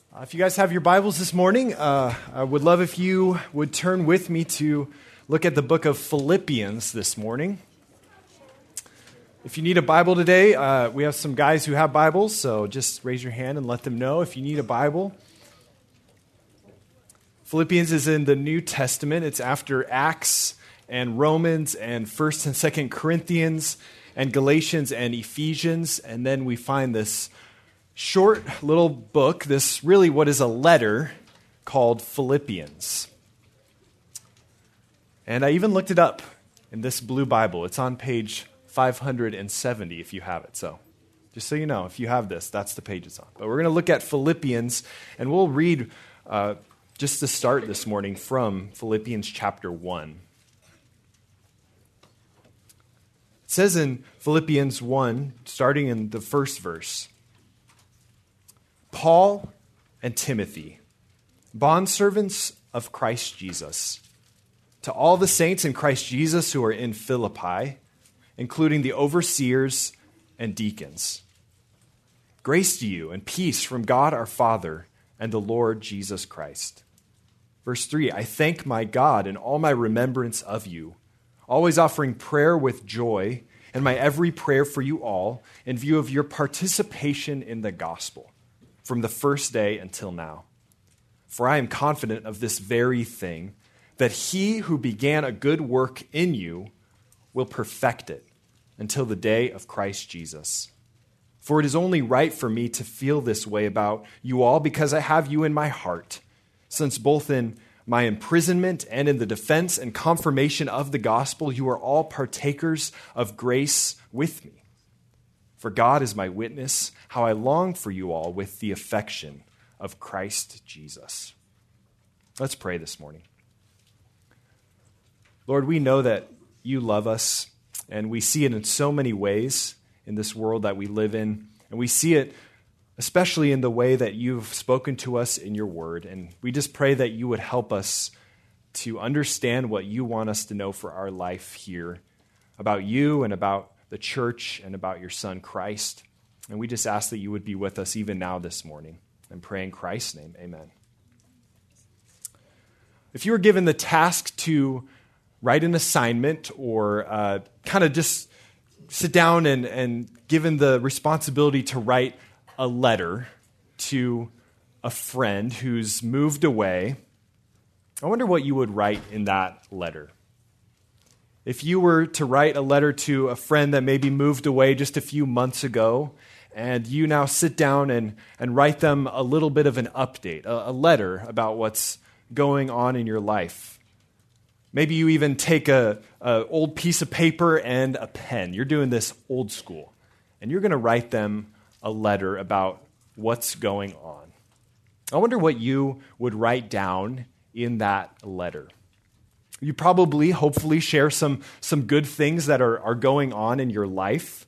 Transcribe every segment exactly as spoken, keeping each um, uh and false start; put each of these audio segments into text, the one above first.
Uh, if you guys have your Bibles this morning, uh, I would love if you would turn with me to look at the book of Philippians this morning. If you need a Bible today, uh, we have some guys who have Bibles, so just raise your hand and let them know if you need a Bible. Philippians is in the New Testament. It's after Acts and Romans and First and Second Corinthians and Galatians and Ephesians, and then we find this short little book, this really what is a letter called Philippians. And I even looked it up in this blue Bible. It's on page five hundred seventy if you have it. So just so you know, if you have this, that's the page it's on. But we're going to look at Philippians, and we'll read uh, just to start this morning from Philippians chapter one. It says in Philippians one, starting in the first verse, Paul and Timothy, bondservants of Christ Jesus, to all the saints in Christ Jesus who are in Philippi, including the overseers and deacons. Grace to you and peace from God our Father and the Lord Jesus Christ. Verse three, I thank my God in all my remembrance of you, always offering prayer with joy and my every prayer for you all in view of your participation in the gospel from the first day until now. For I am confident of this very thing, that he who began a good work in you will perfect it until the day of Christ Jesus. For it is only right for me to feel this way about you all because I have you in my heart, since both in my imprisonment and in the defense and confirmation of the gospel, you are all partakers of grace with me. For God is my witness, how I long for you all with the affection of Christ Jesus. Let's pray this morning. Lord, we know that you love us, and we see it in so many ways in this world that we live in. And we see it especially in the way that you've spoken to us in your word. And we just pray that you would help us to understand what you want us to know for our life here, about you and about the church and about your son, Christ. And we just ask that you would be with us even now this morning. And pray in Christ's name, amen. If you were given the task to write an assignment or uh, kind of just sit down and, and given the responsibility to write a letter to a friend who's moved away, I wonder what you would write in that letter. If you were to write a letter to a friend that maybe moved away just a few months ago, and you now sit down and, and write them a little bit of an update, a, a letter about what's going on in your life. Maybe you even take a, a old piece of paper and a pen. You're doing this old school, and you're going to write them a letter about what's going on. I wonder what you would write down in that letter. You probably, hopefully, share some, some good things that are, are going on in your life.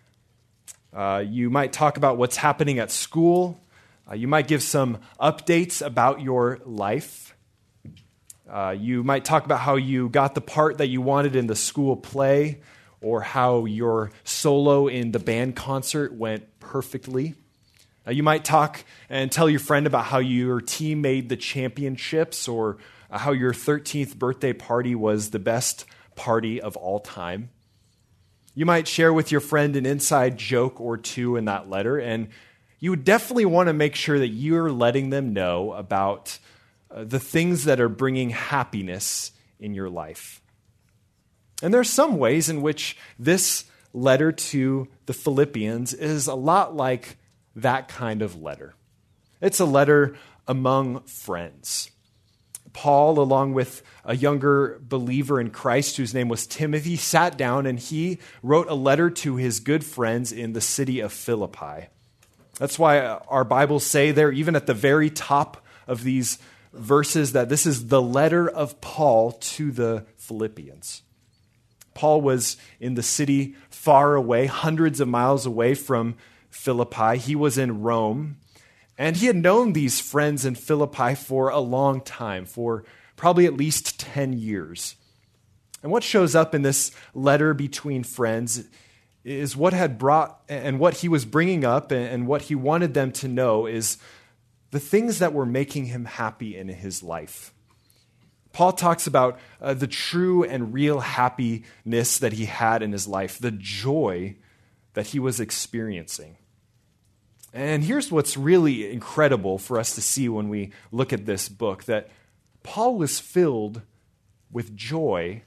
Uh, you might talk about what's happening at school. Uh, you might give some updates about your life. Uh, you might talk about how you got the part that you wanted in the school play, or how your solo in the band concert went perfectly. Uh, you might talk and tell your friend about how your team made the championships, or uh, how your thirteenth birthday party was the best party of all time. You might share with your friend an inside joke or two in that letter, and you would definitely want to make sure that you're letting them know about uh, the things that are bringing happiness in your life. And there are some ways in which this letter to the Philippians is a lot like that kind of letter. It's a letter among friends. Paul, along with a younger believer in Christ whose name was Timothy, sat down and he wrote a letter to his good friends in the city of Philippi. That's why our Bibles say there, even at the very top of these verses, that this is the letter of Paul to the Philippians. Paul was in the city far away, hundreds of miles away from Philippi. He was in Rome. And he had known these friends in Philippi for a long time, for probably at least ten years. And what shows up in this letter between friends is what had brought, and what he was bringing up, and what he wanted them to know is the things that were making him happy in his life. Paul talks about uh, the true and real happiness that he had in his life, the joy that he was experiencing. And here's what's really incredible for us to see when we look at this book, that Paul was filled with joy,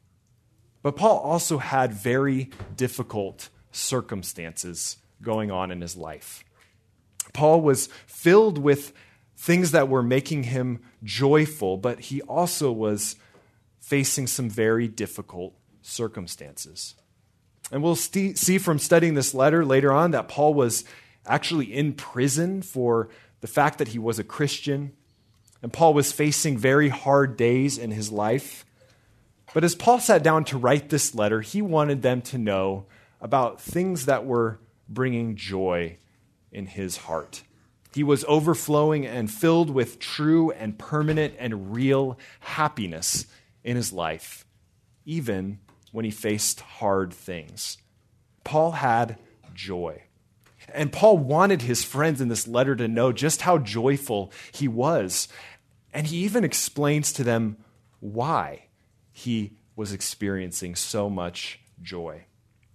but Paul also had very difficult circumstances going on in his life. Paul was filled with things that were making him joyful, but he also was facing some very difficult circumstances. And we'll st- see from studying this letter later on that Paul was actually in prison for the fact that he was a Christian, and Paul was facing very hard days in his life. But as Paul sat down to write this letter, he wanted them to know about things that were bringing joy in his heart. He was overflowing and filled with true and permanent and real happiness in his life, even when he faced hard things. Paul had joy. And Paul wanted his friends in this letter to know just how joyful he was. And he even explains to them why he was experiencing so much joy.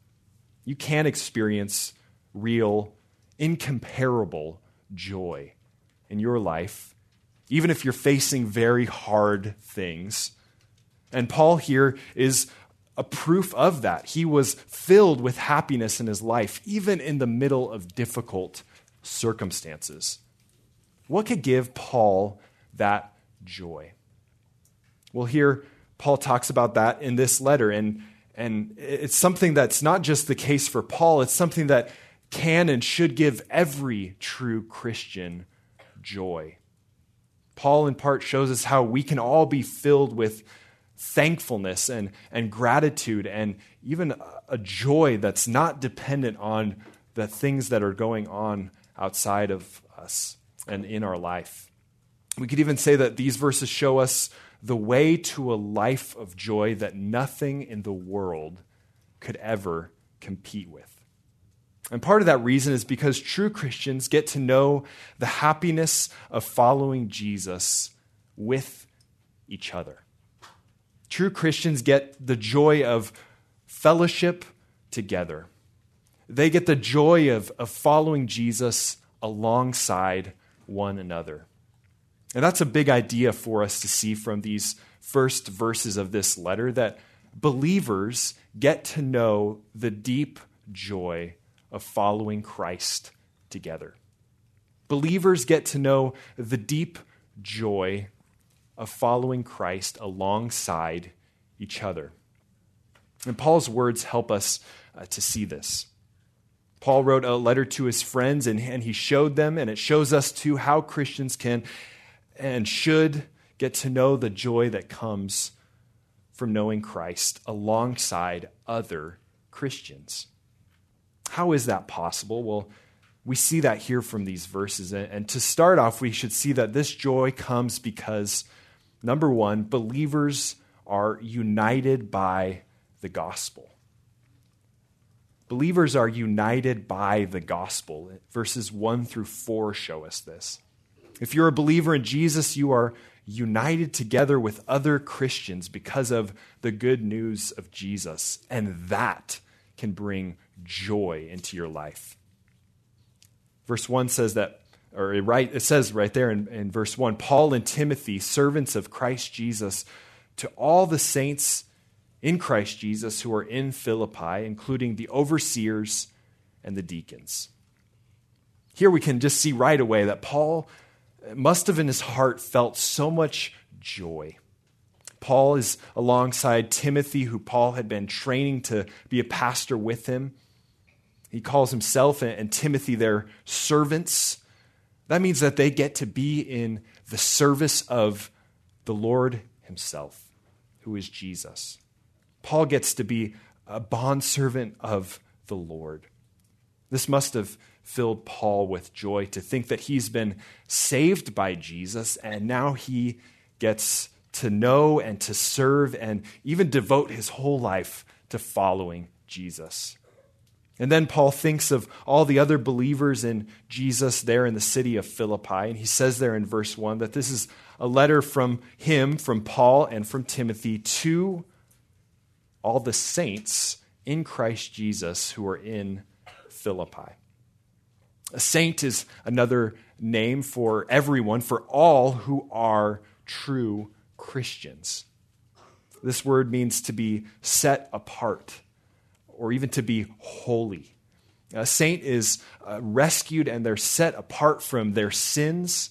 You can experience real, incomparable joy in your life, even if you're facing very hard things. And Paul here is a proof of that. He was filled with happiness in his life, even in the middle of difficult circumstances. What could give Paul that joy? Well, here Paul talks about that in this letter, and, and it's something that's not just the case for Paul, it's something that can and should give every true Christian joy. Paul, in part, shows us how we can all be filled with thankfulness and, and gratitude and even a joy that's not dependent on the things that are going on outside of us and in our life. We could even say that these verses show us the way to a life of joy that nothing in the world could ever compete with. And part of that reason is because true Christians get to know the happiness of following Jesus with each other. True Christians get the joy of fellowship together. They get the joy of, of following Jesus alongside one another. And that's a big idea for us to see from these first verses of this letter, that believers get to know the deep joy of following Christ together. Believers get to know the deep joy of following Christ alongside each other. And Paul's words help us uh, to see this. Paul wrote a letter to his friends, and, and he showed them, and it shows us too how Christians can and should get to know the joy that comes from knowing Christ alongside other Christians. How is that possible? Well, we see that here from these verses. And to start off, we should see that this joy comes because, number one, believers are united by the gospel. Believers are united by the gospel. Verses one through four show us this. If you're a believer in Jesus, you are united together with other Christians because of the good news of Jesus. And that can bring joy into your life. Verse one says that, or it, right, it says right there in, in verse one, Paul and Timothy, servants of Christ Jesus, to all the saints in Christ Jesus who are in Philippi, including the overseers and the deacons. Here we can just see right away that Paul must have in his heart felt so much joy. Paul is alongside Timothy, who Paul had been training to be a pastor with him. He calls himself and Timothy their servants. That means that they get to be in the service of the Lord himself, who is Jesus. Paul gets to be a bondservant of the Lord. This must have filled Paul with joy to think that he's been saved by Jesus, and now he gets to know and to serve and even devote his whole life to following Jesus. And then Paul thinks of all the other believers in Jesus there in the city of Philippi. And he says there in verse one that this is a letter from him, from Paul, and from Timothy to all the saints in Christ Jesus who are in Philippi. A saint is another name for everyone, for all who are true Christians. This word means to be set apart, or even to be holy. A saint is uh, rescued and they're set apart from their sins,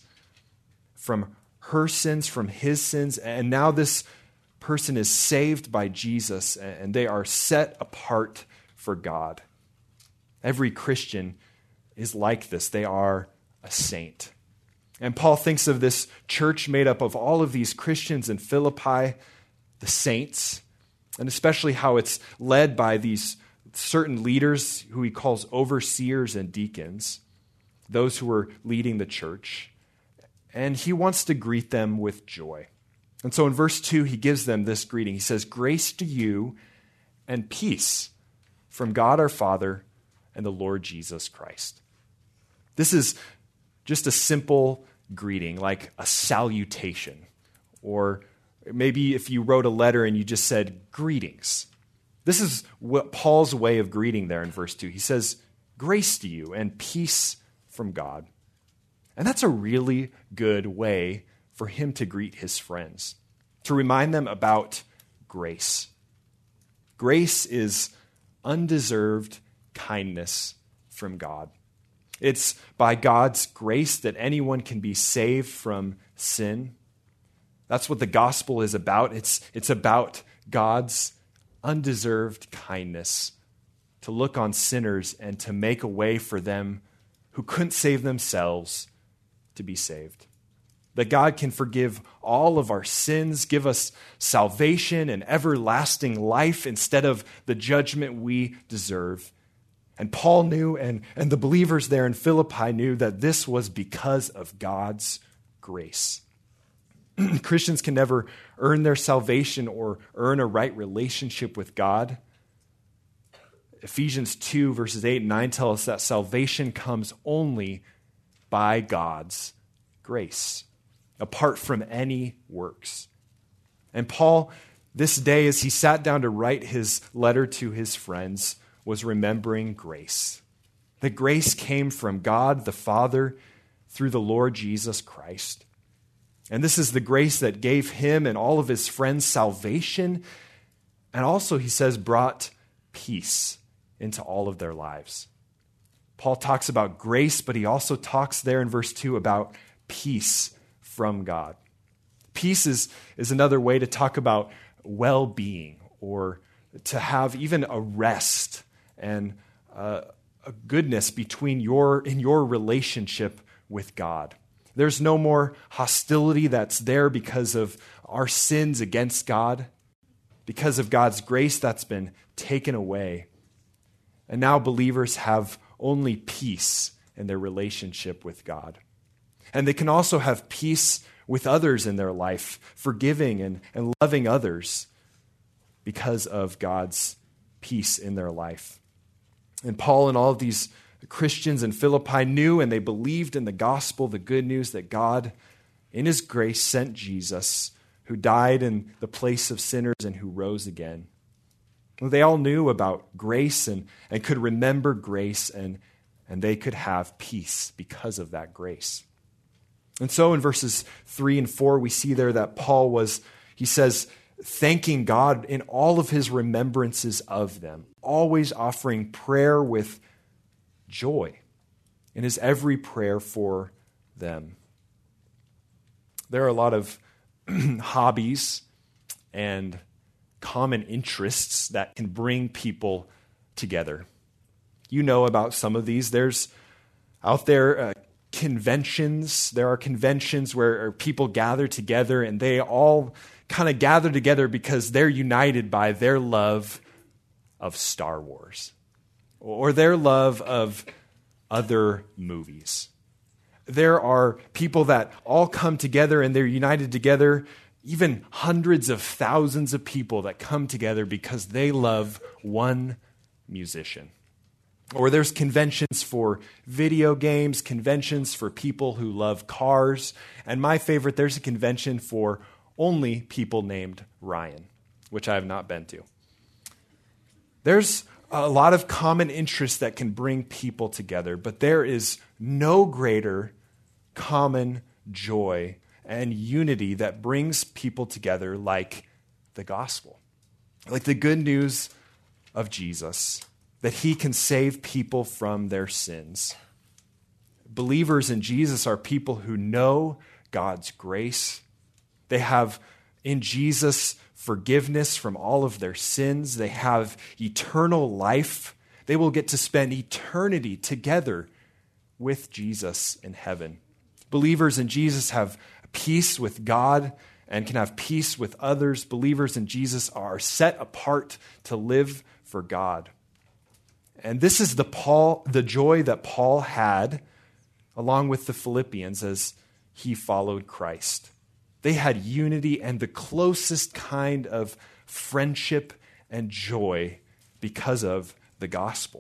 from her sins, from his sins, and now this person is saved by Jesus and they are set apart for God. Every Christian is like this. They are a saint. And Paul thinks of this church made up of all of these Christians in Philippi, the saints, and especially how it's led by these certain leaders who he calls overseers and deacons, those who are leading the church. And he wants to greet them with joy. And so in verse two, he gives them this greeting. He says, "Grace to you and peace from God our Father and the Lord Jesus Christ." This is just a simple greeting, like a salutation. Or maybe if you wrote a letter and you just said, "Greetings." This is what Paul's way of greeting there in verse two. He says, "Grace to you and peace from God." And that's a really good way for him to greet his friends, to remind them about grace. Grace is undeserved kindness from God. It's by God's grace that anyone can be saved from sin. That's what the gospel is about. It's, it's about God's undeserved kindness to look on sinners and to make a way for them who couldn't save themselves to be saved. That God can forgive all of our sins, give us salvation and everlasting life instead of the judgment we deserve. And Paul knew, and, and the believers there in Philippi knew that this was because of God's grace. Christians can never earn their salvation or earn a right relationship with God. Ephesians two, verses eight and nine tell us that salvation comes only by God's grace, apart from any works. And Paul, this day, as he sat down to write his letter to his friends, was remembering grace. That grace came from God the Father through the Lord Jesus Christ. And this is the grace that gave him and all of his friends salvation, and also, he says, brought peace into all of their lives. Paul talks about grace, but he also talks there in verse two about peace from God. Peace is, is another way to talk about well-being, or to have even a rest and uh, a goodness between your in your relationship with God. There's no more hostility that's there because of our sins against God. Because of God's grace, that's been taken away. And now believers have only peace in their relationship with God. And they can also have peace with others in their life, forgiving and, and loving others because of God's peace in their life. And Paul and all of these Christians in Philippi knew, and they believed in the gospel, the good news that God, in his grace, sent Jesus, who died in the place of sinners and who rose again. They all knew about grace and, and could remember grace, and, and they could have peace because of that grace. And so in verses three and four, we see there that Paul was, he says, thanking God in all of his remembrances of them, always offering prayer with joy in his every prayer for them. There are a lot of hobbies and common interests that can bring people together. You know about some of these. There's out there uh, conventions. There are conventions where people gather together and they all kind of gather together because they're united by their love of Star Wars or their love of other movies. There are people that all come together and they're united together, even hundreds of thousands of people that come together because they love one musician. Or there's conventions for video games, conventions for people who love cars. And my favorite, there's a convention for only people named Ryan, which I have not been to. There's a lot of common interests that can bring people together, but there is no greater common joy and unity that brings people together like the gospel, like the good news of Jesus, that he can save people from their sins. Believers in Jesus are people who know God's grace. They have in Jesus forgiveness from all of their sins. They have eternal life. They will get to spend eternity together with Jesus in heaven. Believers in Jesus have peace with God and can have peace with others. Believers in Jesus are set apart to live for God. And this is the Paul, the joy that Paul had along with the Philippians as he followed Christ. They had unity and the closest kind of friendship and joy because of the gospel.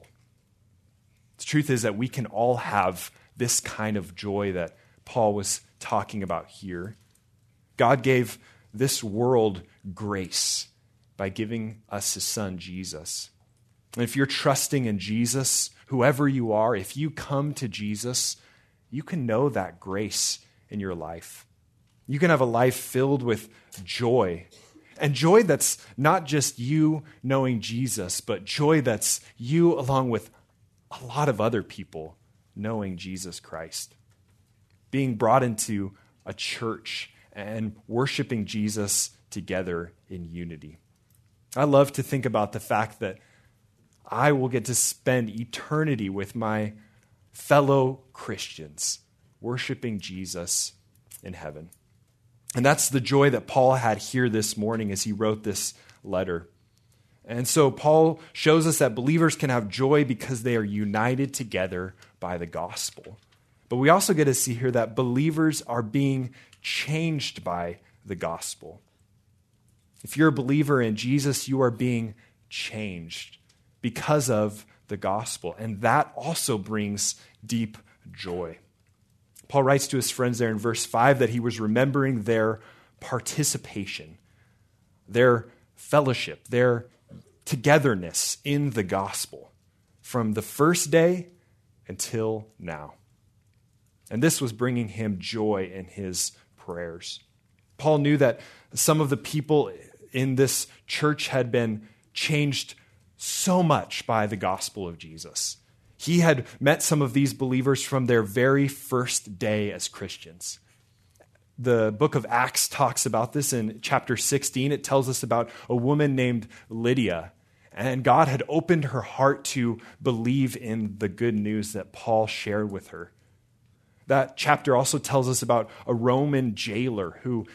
The truth is that we can all have this kind of joy that Paul was talking about here. God gave this world grace by giving us his son, Jesus. And if you're trusting in Jesus, whoever you are, if you come to Jesus, you can know that grace in your life. You can have a life filled with joy. And joy that's not just you knowing Jesus, but joy that's you along with a lot of other people knowing Jesus Christ. Being brought into a church and worshiping Jesus together in unity. I love to think about the fact that I will get to spend eternity with my fellow Christians, worshiping Jesus in heaven. And that's the joy that Paul had here this morning as he wrote this letter. And so Paul shows us that believers can have joy because they are united together by the gospel. But we also get to see here that believers are being changed by the gospel. If you're a believer in Jesus, you are being changed because of the gospel. And that also brings deep joy. Paul writes to his friends there in verse five that he was remembering their participation, their fellowship, their togetherness in the gospel from the first day until now. And this was bringing him joy in his prayers. Paul knew that some of the people in this church had been changed so much by the gospel of Jesus. He had met some of these believers from their very first day as Christians. The book of Acts talks about this in chapter sixteen. It tells us about a woman named Lydia. And God had opened her heart to believe in the good news that Paul shared with her. That chapter also tells us about a Roman jailer who,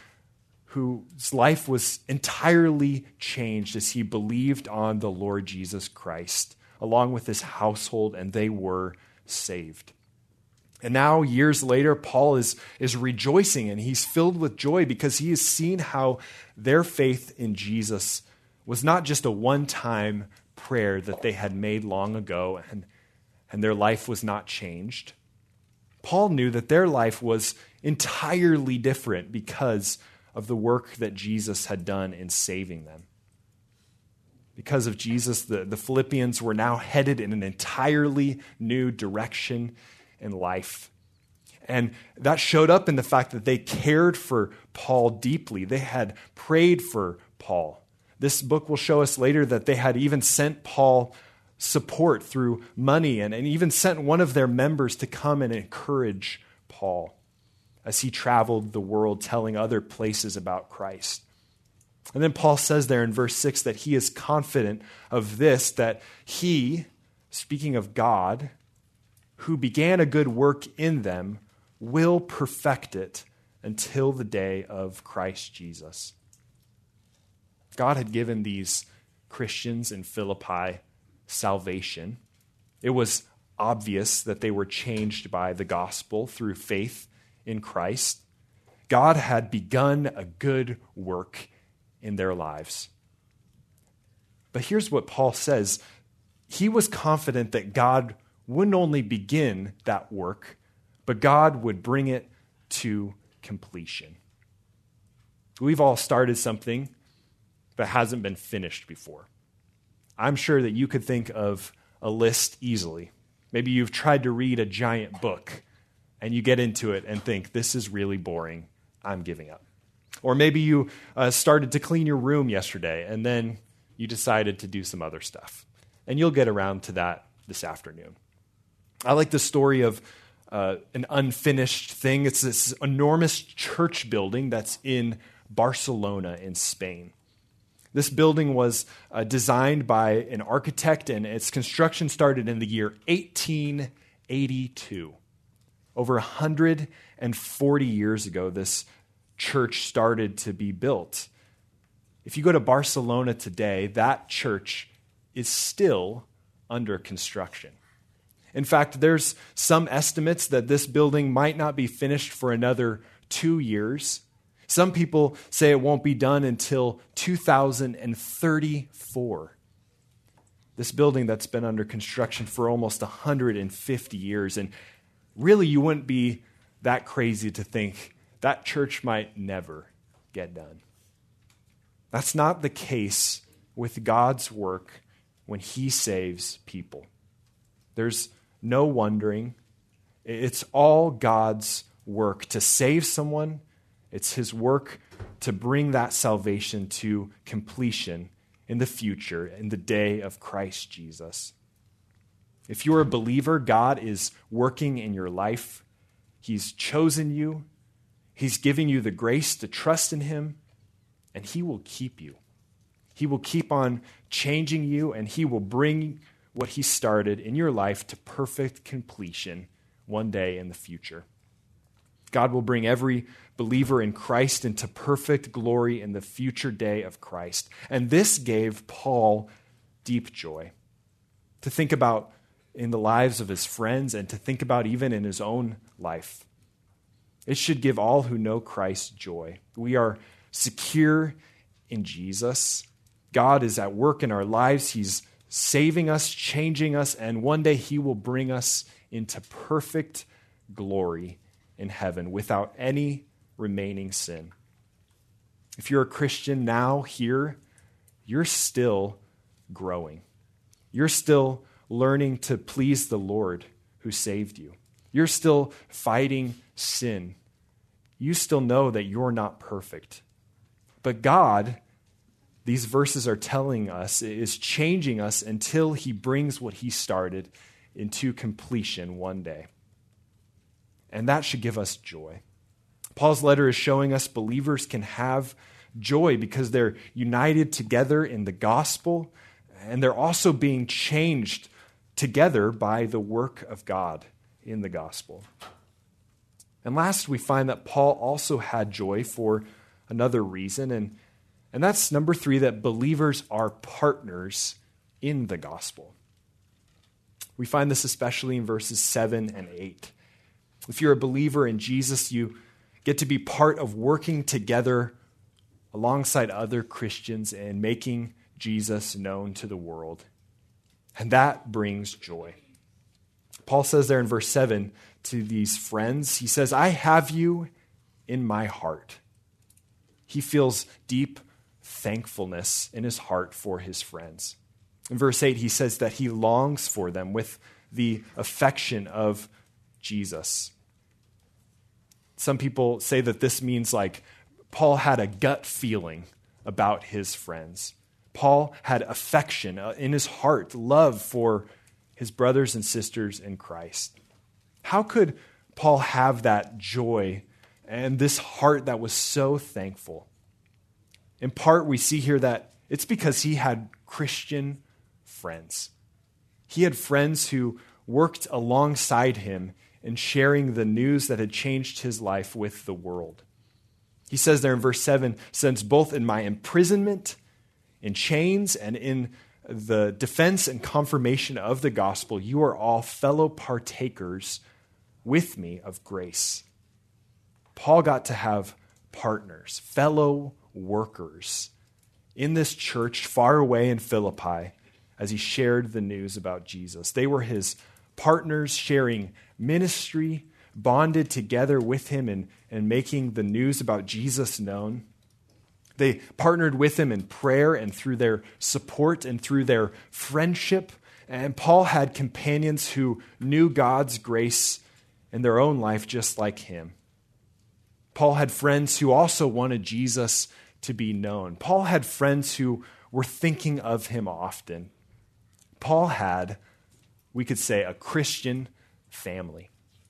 whose life was entirely changed as he believed on the Lord Jesus Christ, along with his household, and they were saved. And now, years later, Paul is, is rejoicing, and he's filled with joy because he has seen how their faith in Jesus was not just a one-time prayer that they had made long ago, and, and their life was not changed. Paul knew that their life was entirely different because of the work that Jesus had done in saving them. Because of Jesus, the, the Philippians were now headed in an entirely new direction in life. And that showed up in the fact that they cared for Paul deeply. They had prayed for Paul. This book will show us later that they had even sent Paul support through money and, and even sent one of their members to come and encourage Paul as he traveled the world telling other places about Christ. And then Paul says there in verse six that he is confident of this, that he, speaking of God, who began a good work in them, will perfect it until the day of Christ Jesus. God had given these Christians in Philippi salvation. It was obvious that they were changed by the gospel through faith in Christ. God had begun a good work in their lives. But here's what Paul says. he was confident that God wouldn't only begin that work, but God would bring it to completion. We've all started something that hasn't been finished before. I'm sure that you could think of a list easily. Maybe you've tried to read a giant book and you get into it and think, this is really boring, I'm giving up. Or maybe you uh, started to clean your room yesterday and then you decided to do some other stuff. And you'll get around to that this afternoon. I like the story of uh, an unfinished thing. It's this enormous church building that's in Barcelona in Spain. This building was uh, designed by an architect, and its construction started in the year eighteen eighty-two. Over one hundred forty years ago, this church started to be built. If you go to Barcelona today, that church is still under construction. In fact, there's some estimates that this building might not be finished for another two years. Some people say it won't be done until two thousand thirty-four. This building that's been under construction for almost one hundred fifty years. And really, you wouldn't be that crazy to think that church might never get done. That's not the case with God's work when he saves people. There's no wondering. It's all God's work to save someone. It's his work to bring that salvation to completion in the future, in the day of Christ Jesus. If you're a believer, God is working in your life. He's chosen you. He's giving you the grace to trust in him, and he will keep you. He will keep on changing you, and he will bring what he started in your life to perfect completion one day in the future. God will bring every believer in Christ into perfect glory in the future day of Christ. And this gave Paul deep joy. To think about in the lives of his friends and to think about even in his own life. It should give all who know Christ joy. We are secure in Jesus. God is at work in our lives. He's saving us, changing us, and one day he will bring us into perfect glory in heaven without any remaining sin. If you're a Christian now here, you're still growing. You're still learning to please the Lord who saved you. You're still fighting sin. You still know that you're not perfect. But God, these verses are telling us, is changing us until he brings what he started into completion one day. And that should give us joy. Paul's letter is showing us believers can have joy because they're united together in the gospel, and they're also being changed together by the work of God in the gospel. And last, we find that Paul also had joy for another reason, and, and that's number three, that believers are partners in the gospel. We find this especially in verses seven and eight. If you're a believer in Jesus, you get to be part of working together alongside other Christians and making Jesus known to the world. And that brings joy. Paul says there in verse seven to these friends, he says, I have you in my heart. He feels deep thankfulness in his heart for his friends. In verse eight, he says that he longs for them with the affection of Jesus. Some people say that this means like Paul had a gut feeling about his friends. Paul had affection in his heart, love for his brothers and sisters in Christ. How could Paul have that joy and this heart that was so thankful? In part, we see here that it's because he had Christian friends. He had friends who worked alongside him in sharing the news that had changed his life with the world. He says there in verse seven, since both in my imprisonment, in chains, and in the defense and confirmation of the gospel, you are all fellow partakers with me of grace. Paul got to have partners, fellow workers in this church far away in Philippi as he shared the news about Jesus. They were his partners sharing ministry, bonded together with him in, in making the news about Jesus known. They partnered with him in prayer and through their support and through their friendship. And Paul had companions who knew God's grace in their own life just like him. Paul had friends who also wanted Jesus to be known. Paul had friends who were thinking of him often. Paul had, we could say, a Christian family.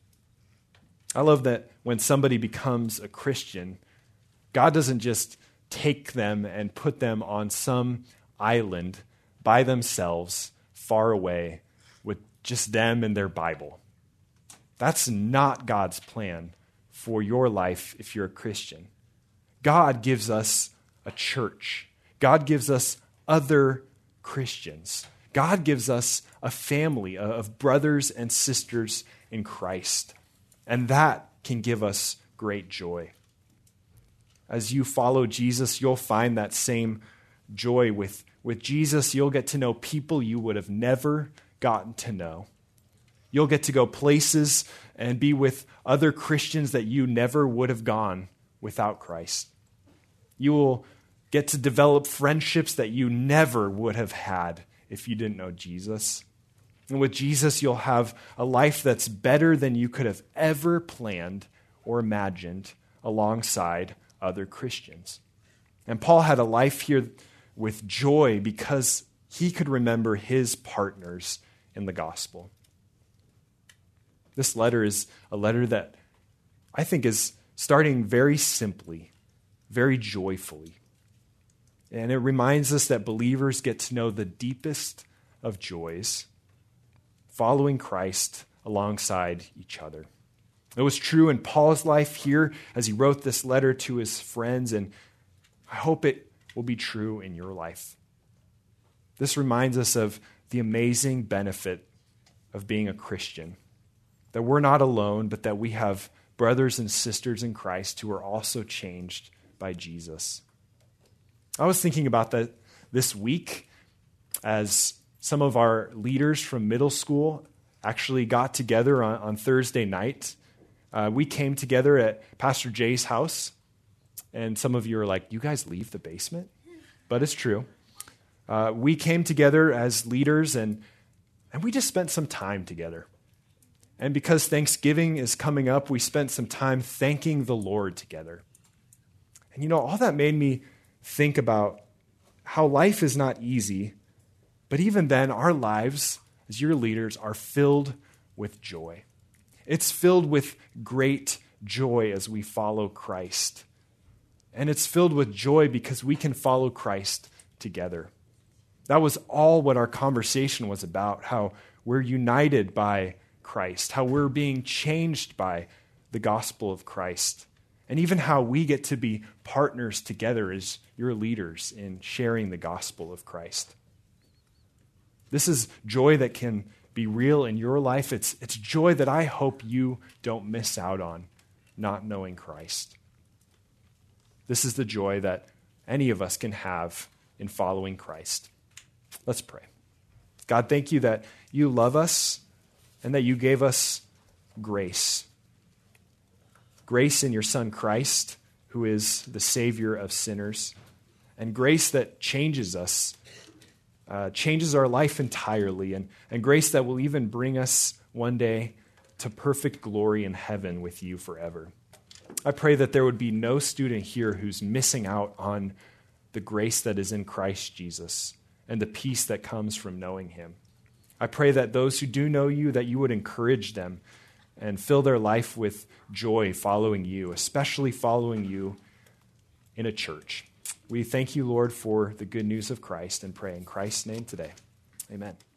I love that when somebody becomes a Christian, God doesn't just take them and put them on some island by themselves, far away, with just them and their Bible. That's not God's plan for your life if you're a Christian. God gives us a church. God gives us other Christians. God gives us a family of brothers and sisters in Christ. And that can give us great joy. As you follow Jesus, you'll find that same joy. With, with Jesus, you'll get to know people you would have never gotten to know. You'll get to go places and be with other Christians that you never would have gone without Christ. You will get to develop friendships that you never would have had if you didn't know Jesus. And with Jesus, you'll have a life that's better than you could have ever planned or imagined alongside other Christians. And Paul had a life here with joy because he could remember his partners in the gospel. This letter is a letter that I think is starting very simply, very joyfully. And it reminds us that believers get to know the deepest of joys, following Christ alongside each other. It was true in Paul's life here as he wrote this letter to his friends, and I hope it will be true in your life. This reminds us of the amazing benefit of being a Christian, that we're not alone, but that we have brothers and sisters in Christ who are also changed by Jesus. I was thinking about that this week as some of our leaders from middle school actually got together on, on Thursday night. Uh, we came together at Pastor Jay's house, and some of you are like, you guys leave the basement? But it's true. Uh, we came together as leaders, and, and we just spent some time together. And because Thanksgiving is coming up, we spent some time thanking the Lord together. And you know, all that made me think about how life is not easy, but even then, our lives as your leaders are filled with joy. It's filled with great joy as we follow Christ. And it's filled with joy because we can follow Christ together. That was all what our conversation was about, how we're united by Christ, how we're being changed by the gospel of Christ, and even how we get to be partners together as your leaders in sharing the gospel of Christ. This is joy that can be real in your life. It's, it's joy that I hope you don't miss out on, not knowing Christ. This is the joy that any of us can have in following Christ. Let's pray. God, thank you that you love us and that you gave us grace. Grace in your Son Christ, who is the Savior of sinners, and grace that changes us, uh, changes our life entirely, and, and grace that will even bring us one day to perfect glory in heaven with you forever. I pray that there would be no student here who's missing out on the grace that is in Christ Jesus and the peace that comes from knowing him. I pray that those who do know you, that you would encourage them and fill their life with joy following you, especially following you in a church. We thank you, Lord, for the good news of Christ and pray in Christ's name today. Amen.